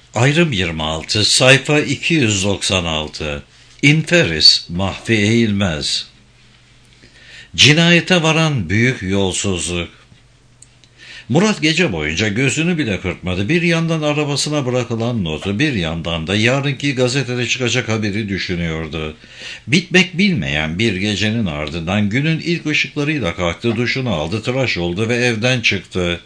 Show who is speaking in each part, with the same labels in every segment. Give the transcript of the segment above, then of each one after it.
Speaker 1: Ayrım 26, sayfa 296. İnferis, Mahfi Eğilmez. Cinayete varan büyük yolsuzluk. Murat gece boyunca gözünü bile kırpmadı. Bir yandan arabasına bırakılan notu, bir yandan da yarınki gazetede çıkacak haberi düşünüyordu. Bitmek bilmeyen bir gecenin ardından günün ilk ışıklarıyla kalktı, duşunu aldı, tıraş oldu ve evden çıktı.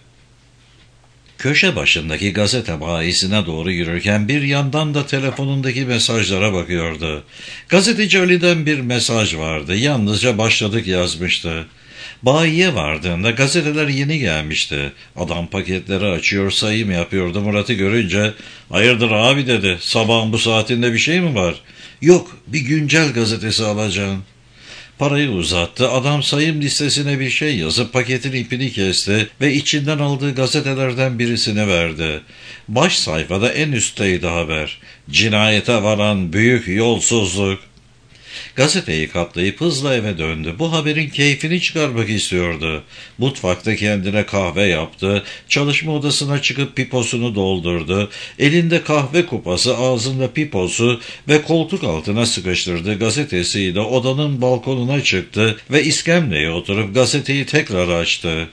Speaker 1: Köşe başındaki gazete bayisine doğru yürürken bir yandan da telefonundaki mesajlara bakıyordu. Gazeteci Ali'den bir mesaj vardı. Yalnızca başladık yazmıştı. Bayiye vardığında gazeteler yeni gelmişti. Adam paketleri açıyor, sayım yapıyordu. Murat'ı görünce "Hayırdır abi?" dedi. "Sabahın bu saatinde bir şey mi var?" "Yok, bir güncel gazetesi alacağım." Parayı uzattı. Adam sayım listesine bir şey yazıp paketin ipini kesti ve içinden aldığı gazetelerden birisini verdi. Baş sayfada en üstteydi haber. Cinayete varan büyük yolsuzluk. Gazeteyi katlayıp hızla eve döndü. Bu haberin keyfini çıkarmak istiyordu. Mutfakta kendine kahve yaptı. Çalışma odasına çıkıp piposunu doldurdu. Elinde kahve kupası, ağzında piposu ve koltuk altına sıkıştırdı. Gazetesiyle odanın balkonuna çıktı ve iskemleye oturup gazeteyi tekrar açtı.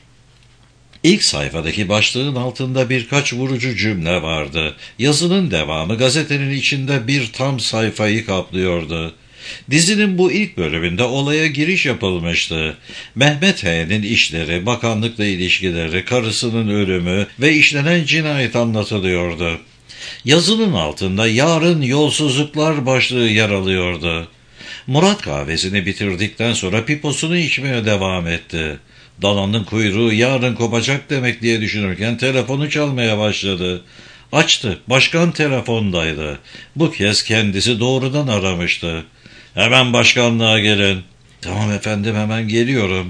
Speaker 1: İlk sayfadaki başlığın altında birkaç vurucu cümle vardı. Yazının devamı gazetenin içinde bir tam sayfayı kaplıyordu. Dizinin bu ilk bölümünde olaya giriş yapılmıştı. Mehmet H.'nin işleri, bakanlıkla ilişkileri, karısının ölümü ve işlenen cinayet anlatılıyordu. Yazının altında "Yarın yolsuzluklar" başlığı yer alıyordu. Murat kahvesini bitirdikten sonra piposunu içmeye devam etti. Dananın kuyruğu yarın kopacak demek diye düşünürken telefonu çalmaya başladı. Açtı. Başkan telefondaydı. Bu kez kendisi doğrudan aramıştı. "Hemen başkanlığa gelin." "Tamam efendim, hemen geliyorum."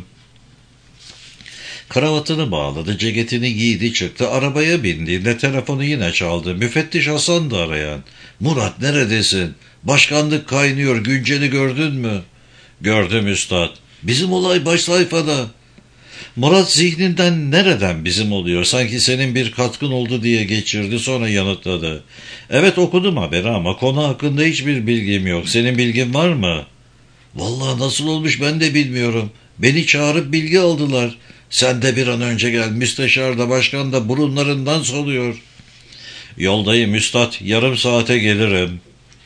Speaker 1: Kravatını bağladı, ceketini giydi, çıktı. Arabaya bindiğinde telefonu yine çaldı. Müfettiş Hasan da arayan. "Murat, neredesin? Başkanlık kaynıyor, günceli gördün mü?" "Gördüm üstad." "Bizim olay baş sayfada." Murat zihninden "Nereden bizim oluyor? Sanki senin bir katkın oldu" diye geçirdi, sonra yanıtladı. "Evet, okudum haberi ama konu hakkında hiçbir bilgim yok. Senin bilgin var mı?" "Vallahi nasıl olmuş ben de bilmiyorum. Beni çağırıp bilgi aldılar. Sen de bir an önce gel. Müsteşar da başkan da burunlarından soluyor." "Yoldayım üstad. Yarım saate gelirim."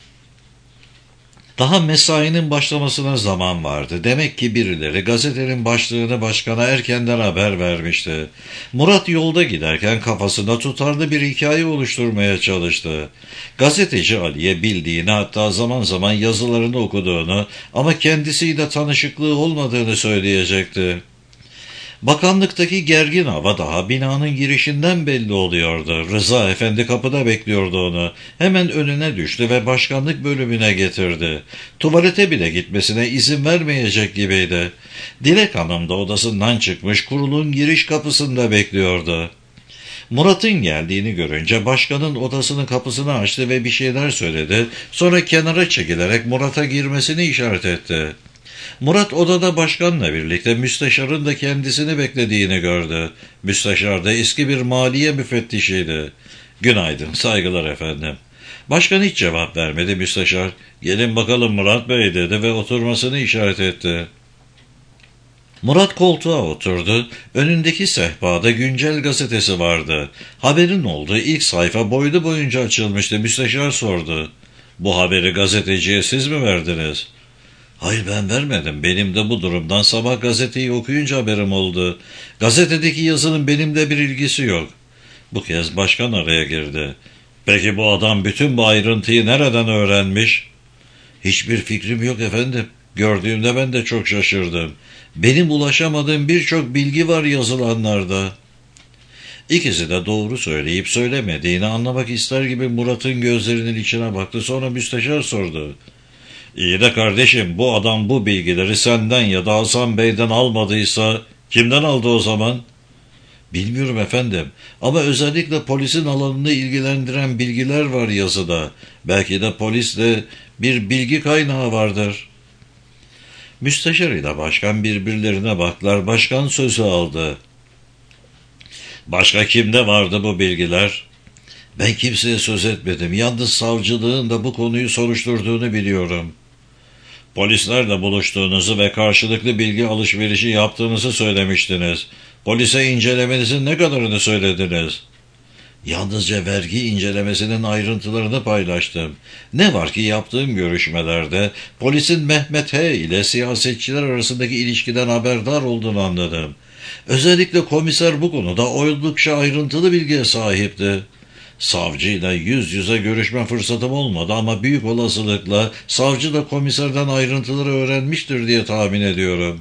Speaker 1: Daha mesainin başlamasına zaman vardı. Demek ki birileri gazetenin başlığını başkana erkenden haber vermişti. Murat yolda giderken kafasında tutarlı bir hikaye oluşturmaya çalıştı. Gazeteci Ali'ye bildiğini, hatta zaman zaman yazılarını okuduğunu ama kendisiyle tanışıklığı olmadığını söyleyecekti. Bakanlıktaki gergin hava daha binanın girişinden belli oluyordu. Rıza Efendi kapıda bekliyordu onu. Hemen önüne düştü ve başkanlık bölümüne getirdi. Tuvalete bile gitmesine izin vermeyecek gibiydi. Dilek Hanım da odasından çıkmış, kurulun giriş kapısında bekliyordu. Murat'ın geldiğini görünce başkanın odasının kapısını açtı ve bir şeyler söyledi. Sonra kenara çekilerek Murat'a girmesini işaret etti. Murat odada başkanla birlikte müsteşarın da kendisini beklediğini gördü. Müsteşar da eski bir maliye müfettişiydi. "Günaydın, saygılar efendim." Başkan hiç cevap vermedi. Müsteşar, "Gelin bakalım Murat Bey" dedi ve oturmasını işaret etti. Murat koltuğa oturdu. Önündeki sehpada güncel gazetesi vardı. Haberin olduğu ilk sayfa boylu boyunca açılmıştı. Müsteşar sordu. "Bu haberi gazeteciye siz mi verdiniz?" "Hayır, ben vermedim. Benim de bu durumdan sabah gazeteyi okuyunca haberim oldu. Gazetedeki yazının benimle bir ilgisi yok." Bu kez başkan araya girdi. "Peki bu adam bütün bu ayrıntıyı nereden öğrenmiş?" "Hiçbir fikrim yok efendim. Gördüğümde ben de çok şaşırdım. Benim ulaşamadığım birçok bilgi var yazılanlarda." İkisi de doğru söyleyip söylemediğini anlamak ister gibi Murat'ın gözlerinin içine baktı. Sonra müsteşar sordu. "İyi de kardeşim, bu adam bu bilgileri senden ya da Hasan Bey'den almadıysa kimden aldı o zaman?" "Bilmiyorum efendim, ama özellikle polisin alanını ilgilendiren bilgiler var yazıda. Belki de polisle bir bilgi kaynağı vardır." Müsteşar ile başkan birbirlerine baktılar. Başkan sözü aldı. "Başka kimde vardı bu bilgiler?" Ben kimseye söz etmedim. Yalnız savcılığın da bu konuyu soruşturduğunu biliyorum. Polislerle buluştuğunuzu ve karşılıklı bilgi alışverişi yaptığınızı söylemiştiniz. Polise incelemenizin ne kadarını söylediniz? Yalnızca vergi incelemesinin ayrıntılarını paylaştım. Ne var ki yaptığım görüşmelerde polisin Mehmet H. ile siyasetçiler arasındaki ilişkiden haberdar olduğunu anladım. Özellikle komiser bu konuda oldukça ayrıntılı bilgiye sahipti. Savcıyla yüz yüze görüşme fırsatım olmadı ama büyük olasılıkla savcı da komiserden ayrıntıları öğrenmiştir diye tahmin ediyorum.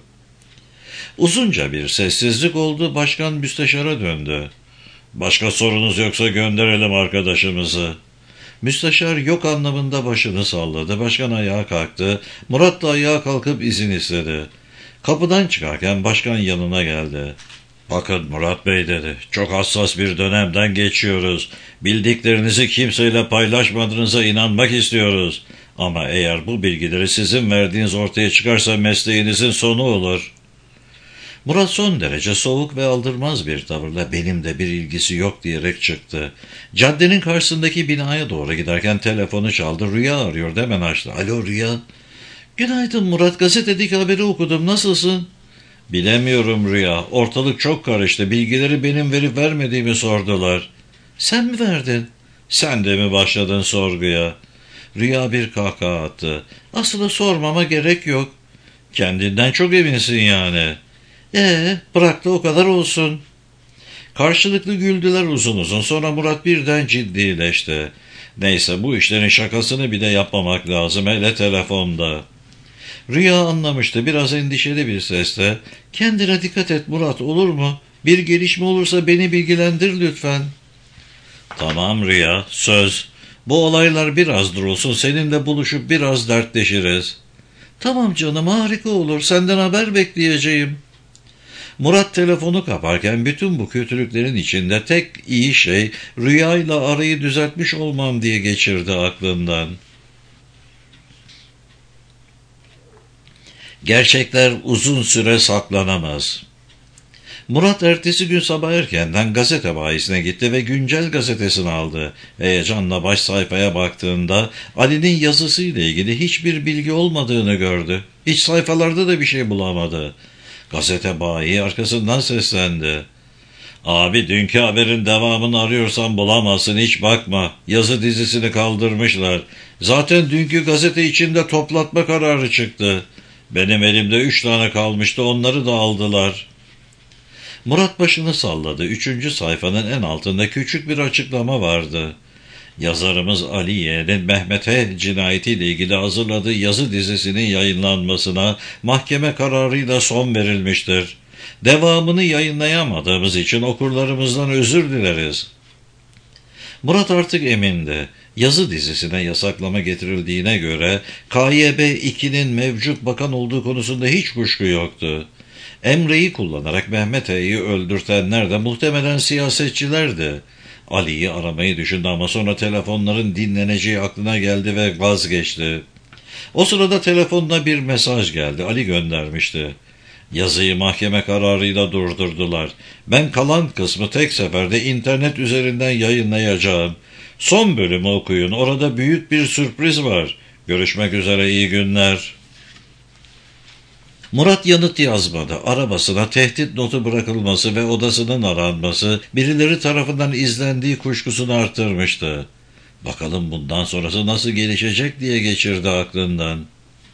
Speaker 1: Uzunca bir sessizlik oldu, başkan müsteşara döndü. Başka sorunuz yoksa gönderelim arkadaşımızı. Müsteşar yok anlamında başını salladı. Başkan ayağa kalktı. Murat da ayağa kalkıp izin istedi. Kapıdan çıkarken başkan yanına geldi. Bakın Murat Bey dedi. Çok hassas bir dönemden geçiyoruz. Bildiklerinizi kimseyle paylaşmadığınıza inanmak istiyoruz. Ama eğer bu bilgileri sizin verdiğiniz ortaya çıkarsa mesleğinizin sonu olur. Murat son derece soğuk ve aldırmaz bir tavırla benim de bir ilgisi yok diyerek çıktı. Caddenin karşısındaki binaya doğru giderken telefonu çaldı. Rüya arıyor, hemen açtı. Alo Rüya. Günaydın Murat, gazetedeki haberi okudum, nasılsın? Bilemiyorum Rüya, ortalık çok karıştı. Bilgileri benim verip vermediğimi sordular. Sen mi verdin? Sen de mi başladın sorguya? Rüya bir kahkaha attı. Aslında sormama gerek yok. Kendinden çok eminsin yani. Bırak da o kadar olsun. Karşılıklı güldüler uzun uzun. Sonra Murat birden ciddileşti. Neyse, bu işlerin şakasını bile yapmamak lazım, hele telefonda. Rüya anlamıştı, biraz endişeli bir sesle. Kendine dikkat et Murat, olur mu? Bir gelişme olursa beni bilgilendir lütfen. Tamam Rüya, söz. Bu olaylar biraz durulsun, seninle buluşup biraz dertleşiriz. Tamam canım, harika olur, senden haber bekleyeceğim. Murat telefonu kaparken bütün bu kötülüklerin içinde tek iyi şey Rüya'yla arayı düzeltmiş olmam diye geçirdi aklından. Gerçekler uzun süre saklanamaz. Murat ertesi gün sabah erkenden gazete bayisine gitti ve Güncel gazetesini aldı. Heyecanla baş sayfaya baktığında Ali'nin yazısıyla ilgili hiçbir bilgi olmadığını gördü. Hiç sayfalarda da bir şey bulamadı. Gazete bayi arkasından seslendi. Abi, dünkü haberin devamını arıyorsan bulamazsın, hiç bakma. Yazı dizisini kaldırmışlar. Zaten dünkü gazete içinde toplatma kararı çıktı. Benim elimde 3 tane kalmıştı, onları da aldılar. Murat başını salladı. 3. sayfanın en altında küçük bir açıklama vardı. Yazarımız Ali Yeğen'in Mehmet H. cinayetiyle ilgili hazırladığı yazı dizisinin yayınlanmasına mahkeme kararıyla son verilmiştir. Devamını yayınlayamadığımız için okurlarımızdan özür dileriz. Murat artık emindi. Yazı dizisine yasaklama getirildiğine göre KYB 2'nin mevcut bakan olduğu konusunda hiç kuşku yoktu. Emre'yi kullanarak Mehmet H'yi öldürtenler de muhtemelen siyasetçilerdi. Ali'yi aramayı düşündü ama sonra telefonların dinleneceği aklına geldi ve vazgeçti. O sırada telefonuna bir mesaj geldi. Ali göndermişti. Yazıyı mahkeme kararıyla durdurdular. Ben kalan kısmı tek seferde internet üzerinden yayınlayacağım. Son bölümü okuyun. Orada büyük bir sürpriz var. Görüşmek üzere, iyi günler. Murat yanıt yazmadı. Arabasına tehdit notu bırakılması ve odasının aranması birileri tarafından izlendiği kuşkusunu arttırmıştı. Bakalım bundan sonrası nasıl gelişecek diye geçirdi aklından.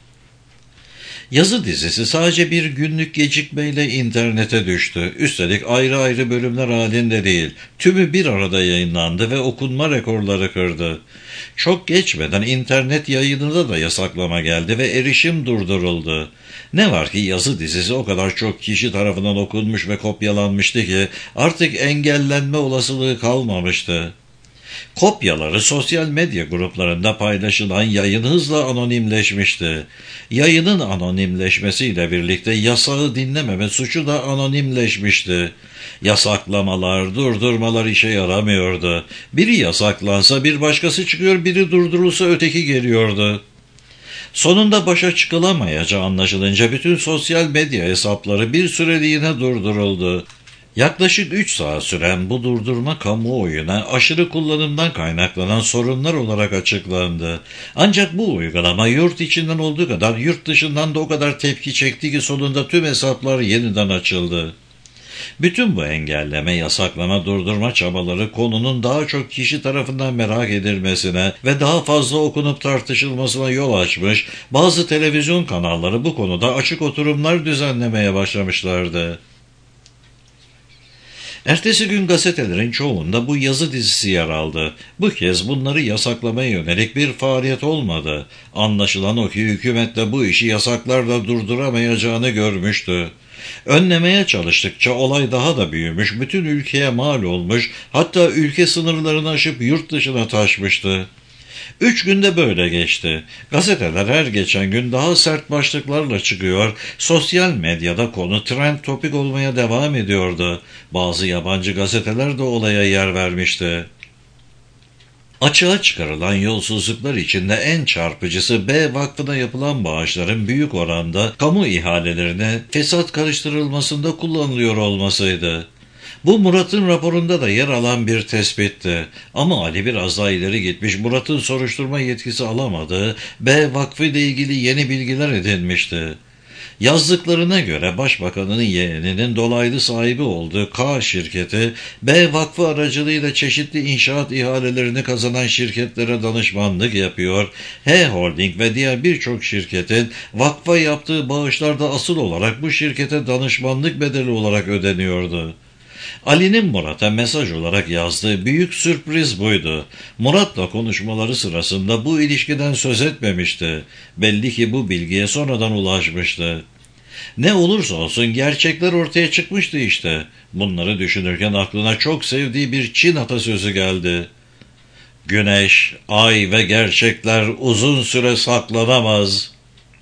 Speaker 1: Yazı dizisi sadece bir günlük gecikmeyle internete düştü. Üstelik ayrı ayrı bölümler halinde değil. Tümü bir arada yayınlandı ve okunma rekorları kırdı. Çok geçmeden internet yayınına da yasaklama geldi ve erişim durduruldu. Ne var ki yazı dizisi o kadar çok kişi tarafından okunmuş ve kopyalanmıştı ki artık engellenme olasılığı kalmamıştı. Kopyaları sosyal medya gruplarında paylaşılan yayın hızla anonimleşmişti. Yayının anonimleşmesiyle birlikte yasağı dinlememe suçu da anonimleşmişti. Yasaklamalar, durdurmalar işe yaramıyordu. Biri yasaklansa bir başkası çıkıyor, biri durdurulsa öteki geliyordu. Sonunda başa çıkılamayacağı anlaşılınca bütün sosyal medya hesapları bir süreliğine durduruldu. Yaklaşık 3 saat süren bu durdurma kamuoyuna aşırı kullanımdan kaynaklanan sorunlar olarak açıklandı. Ancak bu uygulama yurt içinden olduğu kadar yurt dışından da o kadar tepki çekti ki sonunda tüm hesaplar yeniden açıldı. Bütün bu engelleme, yasaklama, durdurma çabaları konunun daha çok kişi tarafından merak edilmesine ve daha fazla okunup tartışılmasına yol açmış, bazı televizyon kanalları bu konuda açık oturumlar düzenlemeye başlamışlardı. Ertesi gün gazetelerin çoğunda bu yazı dizisi yer aldı. Bu kez bunları yasaklamaya yönelik bir faaliyet olmadı. Anlaşılan o ki hükümet de bu işi yasaklarla durduramayacağını görmüştü. Önlemeye çalıştıkça olay daha da büyümüş, bütün ülkeye mal olmuş, hatta ülke sınırlarını aşıp yurt dışına taşmıştı. 3 günde böyle geçti. Gazeteler her geçen gün daha sert başlıklarla çıkıyor, sosyal medyada konu trend topik olmaya devam ediyordu. Bazı yabancı gazeteler de olaya yer vermişti. Açığa çıkarılan yolsuzluklar içinde en çarpıcısı B Vakfı'na yapılan bağışların büyük oranda kamu ihalelerine fesat karıştırılmasında kullanılıyor olmasıydı. Bu Murat'ın raporunda da yer alan bir tespitti. Ama Ali biraz daha ileri gitmiş, Murat'ın soruşturma yetkisi alamadığı B Vakfı ile ilgili yeni bilgiler edinmişti. Yazdıklarına göre Başbakanın yeğeninin dolaylı sahibi olduğu K şirketi, B Vakfı aracılığıyla çeşitli inşaat ihalelerini kazanan şirketlere danışmanlık yapıyor, H Holding ve diğer birçok şirketin vakfa yaptığı bağışlar da asıl olarak bu şirkete danışmanlık bedeli olarak ödeniyordu. Ali'nin Murat'a mesaj olarak yazdığı büyük sürpriz buydu. Murat'la konuşmaları sırasında bu ilişkiden söz etmemişti. Belli ki bu bilgiye sonradan ulaşmıştı. Ne olursa olsun gerçekler ortaya çıkmıştı işte. Bunları düşünürken aklına çok sevdiği bir Çin atasözü geldi. Güneş, ay ve gerçekler uzun süre saklanamaz.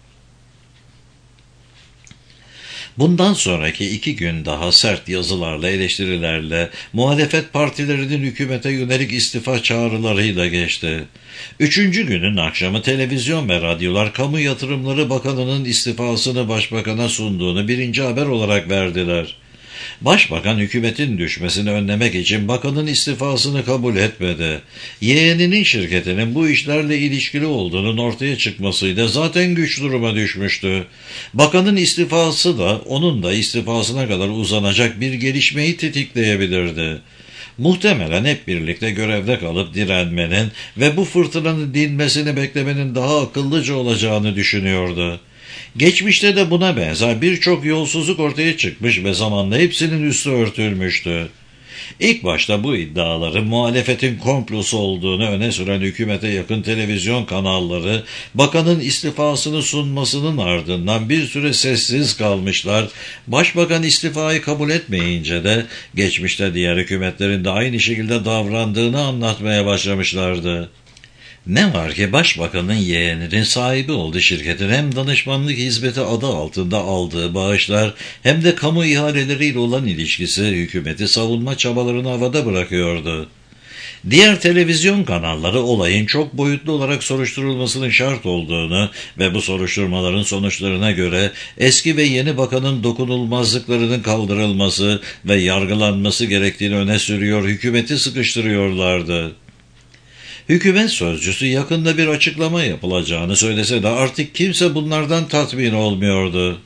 Speaker 1: Bundan sonraki 2 gün daha sert yazılarla, eleştirilerle, muhalefet partilerinin hükümete yönelik istifa çağrılarıyla geçti. 3. günün akşamı televizyon ve radyolar Kamu Yatırımları Bakanı'nın istifasını başbakana sunduğunu birinci haber olarak verdiler. Başbakan hükümetin düşmesini önlemek için bakanın istifasını kabul etmedi. Yeğeninin şirketinin bu işlerle ilişkili olduğunun ortaya çıkmasıyla zaten güç duruma düşmüştü. Bakanın istifası da onun da istifasına kadar uzanacak bir gelişmeyi tetikleyebilirdi. Muhtemelen hep birlikte görevde kalıp direnmenin ve bu fırtınanın dinmesini beklemenin daha akıllıca olacağını düşünüyordu. Geçmişte de buna benzer birçok yolsuzluk ortaya çıkmış ve zamanla hepsinin üstü örtülmüştü. İlk başta bu iddiaların muhalefetin komplosu olduğunu öne süren hükümete yakın televizyon kanalları, bakanın istifasını sunmasının ardından bir süre sessiz kalmışlar, başbakan istifayı kabul etmeyince de geçmişte diğer hükümetlerin de aynı şekilde davrandığını anlatmaya başlamışlardı. Ne var ki başbakanın yeğeninin sahibi olduğu şirketin hem danışmanlık hizmeti adı altında aldığı bağışlar hem de kamu ihaleleriyle olan ilişkisi hükümeti savunma çabalarını havada bırakıyordu. Diğer televizyon kanalları olayın çok boyutlu olarak soruşturulmasının şart olduğunu ve bu soruşturmaların sonuçlarına göre eski ve yeni bakanın dokunulmazlıklarının kaldırılması ve yargılanması gerektiğini öne sürüyor, hükümeti sıkıştırıyorlardı. Hükümet sözcüsü yakında bir açıklama yapılacağını söylese de artık kimse bunlardan tatmin olmuyordu.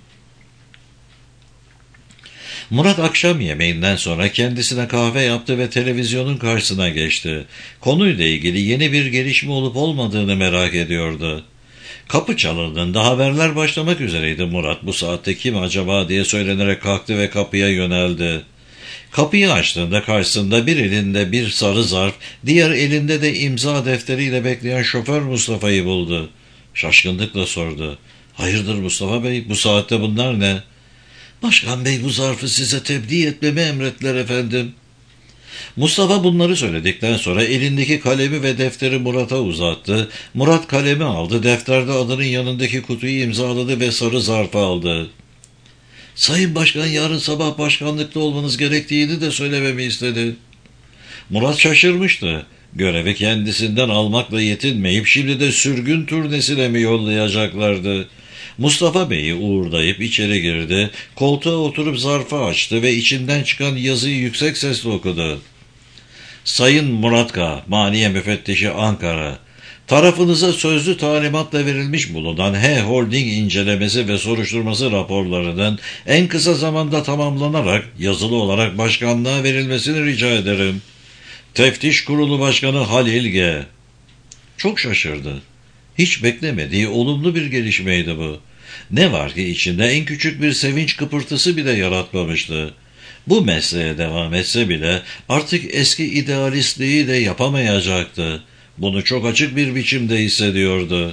Speaker 1: Murat akşam yemeğinden sonra kendisine kahve yaptı ve televizyonun karşısına geçti. Konuyla ilgili yeni bir gelişme olup olmadığını merak ediyordu. Kapı çalındığında haberler başlamak üzereydi. Murat bu saatte kim acaba diye söylenerek kalktı ve kapıya yöneldi. Kapıyı açtığında karşısında bir elinde bir sarı zarf, diğer elinde de imza defteriyle bekleyen şoför Mustafa'yı buldu. Şaşkınlıkla sordu. "Hayırdır Mustafa Bey, bu saatte bunlar ne?" "Başkan Bey bu zarfı size tebliğ etmemi emrettiler efendim." Mustafa bunları söyledikten sonra elindeki kalemi ve defteri Murat'a uzattı. Murat kalemi aldı, defterde adının yanındaki kutuyu imzaladı ve sarı zarfı aldı. "Sayın Başkan yarın sabah başkanlıkta olmanız gerektiğini de söylememi istedi." Murat şaşırmıştı. Görevi kendisinden almakla yetinmeyip şimdi de sürgün turnesine mi yollayacaklardı? Mustafa Bey'i uğurlayıp içeri girdi, koltuğa oturup zarfı açtı ve içinden çıkan yazıyı yüksek sesle okudu. Sayın Murat K., Maliye Müfettişi Ankara, tarafınıza sözlü talimatla verilmiş bulunan H Holding incelemesi ve soruşturması raporlarının en kısa zamanda tamamlanarak yazılı olarak başkanlığa verilmesini rica ederim. Teftiş Kurulu Başkanı Halil G. Çok şaşırdı. Hiç beklemediği olumlu bir gelişmeydi bu. Ne var ki içinde en küçük bir sevinç kıpırtısı bile yaratmamıştı. Bu mesleğe devam etse bile artık eski idealistliği de yapamayacaktı. Bunu çok açık bir biçimde hissediyordu.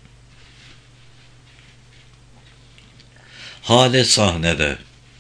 Speaker 1: Hale sahnede.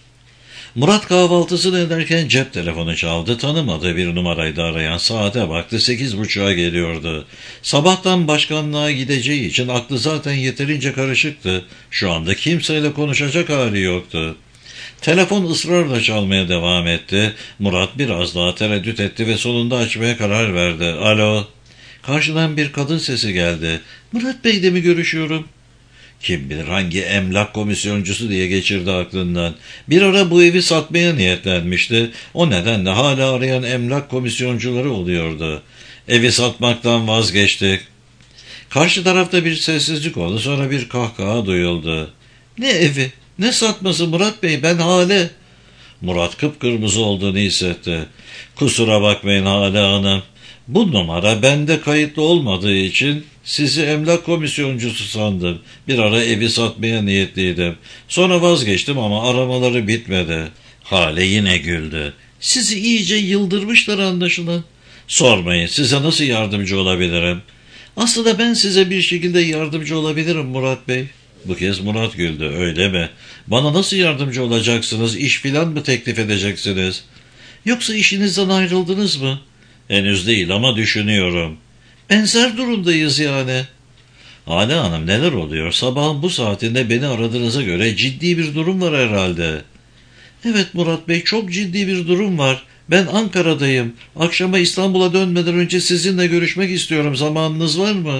Speaker 1: Murat kahvaltısını ederken cep telefonu çaldı. Tanımadığı bir numaraydı arayan. Saate baktı, 8.30'a geliyordu. Sabahtan başkanlığa gideceği için aklı zaten yeterince karışıktı. Şu anda kimseyle konuşacak hali yoktu. Telefon ısrarla çalmaya devam etti. Murat biraz daha tereddüt etti ve sonunda açmaya karar verdi. Alo. Karşıdan bir kadın sesi geldi. Murat Bey'le mi görüşüyorum? Kim bilir hangi emlak komisyoncusu diye geçirdi aklından. Bir ara bu evi satmaya niyetlenmişti. O nedenle hala arayan emlak komisyoncuları oluyordu. Evi satmaktan vazgeçtik. Karşı tarafta bir sessizlik oldu, sonra bir kahkaha duyuldu. Ne evi, ne satması Murat Bey, ben Hale. Murat kıpkırmızı olduğunu hissetti. Kusura bakmayın Hale Hanım. Bu numara bende kayıtlı olmadığı için sizi emlak komisyoncusu sandım. Bir ara evi satmaya niyetliydim. Sonra vazgeçtim ama aramaları bitmedi. Hale yine güldü. Sizi iyice yıldırmışlar anlaşılan. Sormayın, size nasıl yardımcı olabilirim? Aslında ben size bir şekilde yardımcı olabilirim Murat Bey. Bu kez Murat güldü. Öyle mi? Bana nasıl yardımcı olacaksınız? İş filan mı teklif edeceksiniz? Yoksa işinizden ayrıldınız mı? Henüz değil ama düşünüyorum. Benzer durumdayız yani. Hale Hanım, neler oluyor? Sabahın bu saatinde beni aradığınıza göre ciddi bir durum var herhalde. Evet Murat Bey, çok ciddi bir durum var. Ben Ankara'dayım. Akşama İstanbul'a dönmeden önce sizinle görüşmek istiyorum. Zamanınız var mı?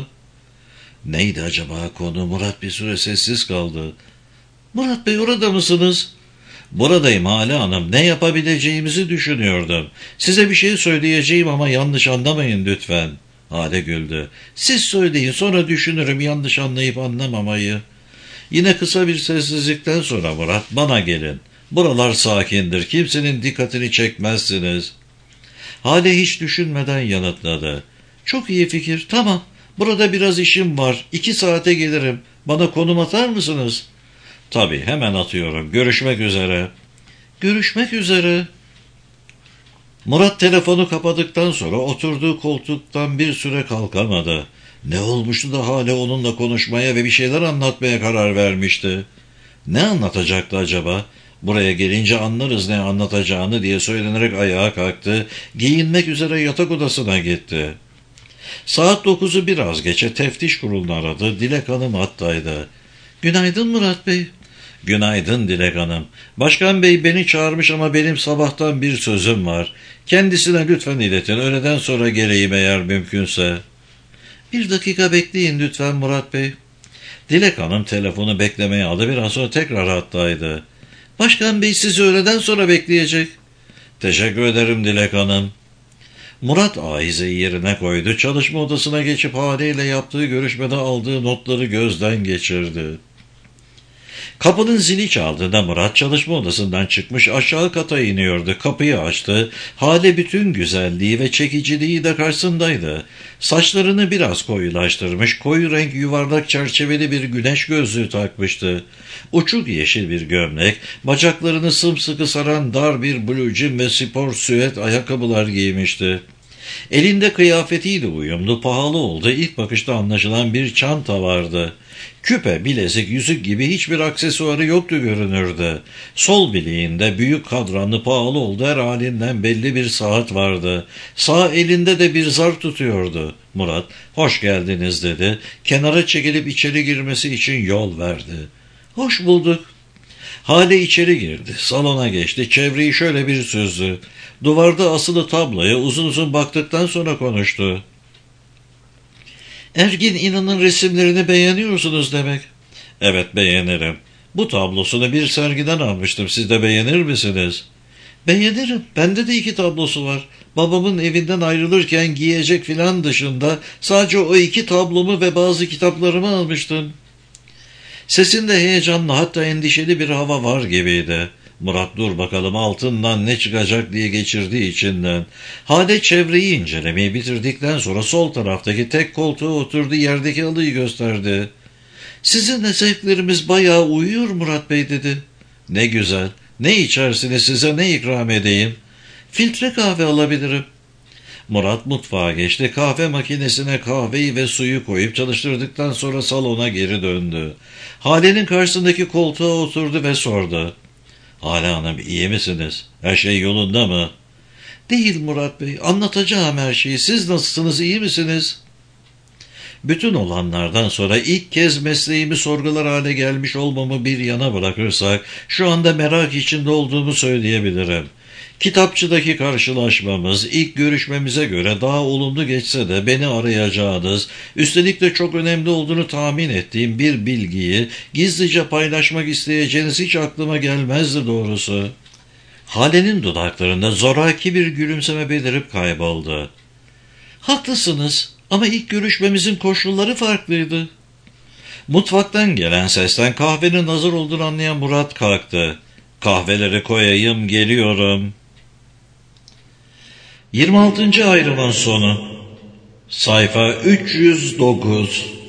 Speaker 1: Neydi acaba konu? Murat bir süre sessiz kaldı. Murat Bey, orada mısınız? Buradayım Hale Hanım. Ne yapabileceğimizi düşünüyordum. Size bir şey söyleyeceğim ama yanlış anlamayın lütfen. Hale güldü. Siz söyleyin, sonra düşünürüm yanlış anlayıp anlamamayı. Yine kısa bir sessizlikten sonra Murat, bana gelin. Buralar sakindir. Kimsenin dikkatini çekmezsiniz. Hale hiç düşünmeden yanıtladı. Çok iyi fikir. Tamam. Burada biraz işim var. 2 saate gelirim. Bana konum atar mısınız? Tabii, hemen atıyorum. Görüşmek üzere. Görüşmek üzere. Murat telefonu kapadıktan sonra oturduğu koltuktan bir süre kalkamadı. Ne olmuştu da Hale onunla konuşmaya ve bir şeyler anlatmaya karar vermişti? Ne anlatacaktı acaba? Buraya gelince anlarız ne anlatacağını diye söylenerek ayağa kalktı. Giyinmek üzere yatak odasına gitti. Saat 9'u biraz geçe teftiş kurulunu aradı. Dilek Hanım hattaydı. Günaydın Murat Bey. Günaydın Dilek Hanım. Başkan Bey beni çağırmış ama benim sabahtan bir sözüm var. Kendisine lütfen iletin. Öğleden sonra geleyim eğer mümkünse. 1 dakika bekleyin lütfen Murat Bey. Dilek Hanım telefonu beklemeye aldı. Biraz sonra tekrar hattaydı. Başkan Bey sizi öğleden sonra bekleyecek. Teşekkür ederim Dilek Hanım. Murat ahizeyi yerine koydu. Çalışma odasına geçip Hale ile yaptığı görüşmede aldığı notları gözden geçirdi. Kapının zili çaldığında Murat çalışma odasından çıkmış aşağı kata iniyordu. Kapıyı açtı. Hale bütün güzelliği ve çekiciliği de karşısındaydı. Saçlarını biraz koyulaştırmış, koyu renk yuvarlak çerçeveli bir güneş gözlüğü takmıştı. Uçuk yeşil bir gömlek, bacaklarını sımsıkı saran dar bir blue jean ve spor süet ayakkabılar giymişti. Elinde kıyafetiyle uyumlu, pahalı olduğu ilk bakışta anlaşılan bir çanta vardı. Küpe, bilezik, yüzük gibi hiçbir aksesuarı yoktu görünürdü. Sol bileğinde büyük kadranlı pahalı olduğu her halinden belli bir saat vardı. Sağ elinde de bir zar tutuyordu. Murat, hoş geldiniz dedi. Kenara çekilip içeri girmesi için yol verdi. Hoş bulduk. Hale içeri girdi. Salona geçti. Çevreyi şöyle bir süzdü. Duvarda asılı tabloya uzun uzun baktıktan sonra konuştu. Ergin İnan'ın resimlerini beğeniyorsunuz demek. Evet, beğenirim. Bu tablosunu bir sergiden almıştım. Siz de beğenir misiniz? Beğenirim. Bende de 2 tablosu var. Babamın evinden ayrılırken giyecek filan dışında sadece o 2 tablomu ve bazı kitaplarımı almıştım. Sesinde heyecanlı, hatta endişeli bir hava var gibiydi. Murat dur bakalım altından ne çıkacak diye geçirdiği içinden. Hale çevreyi incelemeyi bitirdikten sonra sol taraftaki tek koltuğa oturdu, yerdeki halıyı gösterdi. Sizinle zevklerimiz bayağı uyuyor Murat Bey dedi. Ne güzel. Ne içersiniz, size ne ikram edeyim? Filtre kahve alabilirim. Murat mutfağa geçti. Kahve makinesine kahveyi ve suyu koyup çalıştırdıktan sonra salona geri döndü. Hale'nin karşısındaki koltuğa oturdu ve sordu. Hale Hanım, iyi misiniz? Her şey yolunda mı? Değil Murat Bey. Anlatacağım her şeyi. Siz nasılsınız, iyi misiniz? Bütün olanlardan sonra ilk kez mesleğimi sorgular hale gelmiş olmamı bir yana bırakırsak, şu anda merak içinde olduğumu söyleyebilirim. Kitapçıdaki karşılaşmamız ilk görüşmemize göre daha olumlu geçse de beni arayacağınız, üstelik de çok önemli olduğunu tahmin ettiğim bir bilgiyi gizlice paylaşmak isteyeceğiniz hiç aklıma gelmezdi doğrusu. Hale'nin dudaklarında zoraki bir gülümseme belirip kayboldu. Haklısınız ama ilk görüşmemizin koşulları farklıydı. Mutfaktan gelen sesten kahvenin hazır olduğunu anlayan Murat kalktı. Kahveleri koyayım, geliyorum. 26. ayrımın sonu. Sayfa 309.